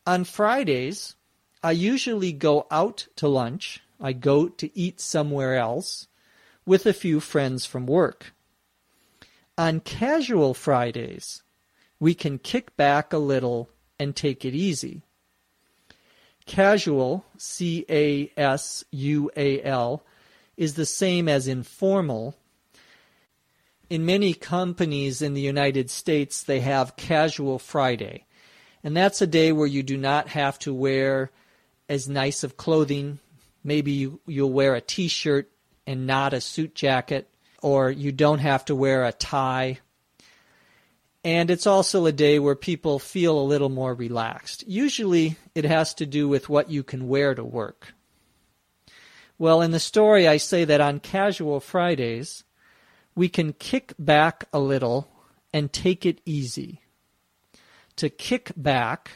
On Fridays, I usually go out to lunch. I go to eat somewhere else with a few friends from work. On casual Fridays, we can kick back a little and take it easy. Casual, C-A-S-U-A-L, is the same as informal. In many companies in the United States, they have Casual Friday. And that's a day where you do not have to wear as nice of clothing. Maybe you'll wear a t-shirt and not a suit jacket, or you don't have to wear a tie. And it's also a day where people feel a little more relaxed. Usually it has to do with what you can wear to work. Well, in the story I say that on Casual Fridays, we can kick back a little and take it easy. To kick back,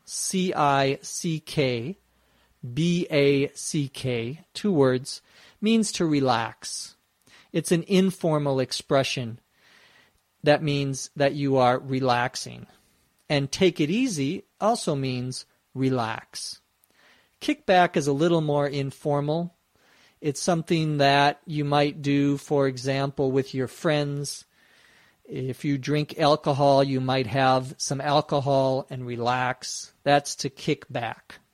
C-I-C-K-B-A-C-K, 2 words, means to relax. It's an informal expression. That means that you are relaxing. And take it easy also means relax. Kick back is a little more informal. It's something that you might do, for example, with your friends. If you drink alcohol, you might have some alcohol and relax. That's to kick back.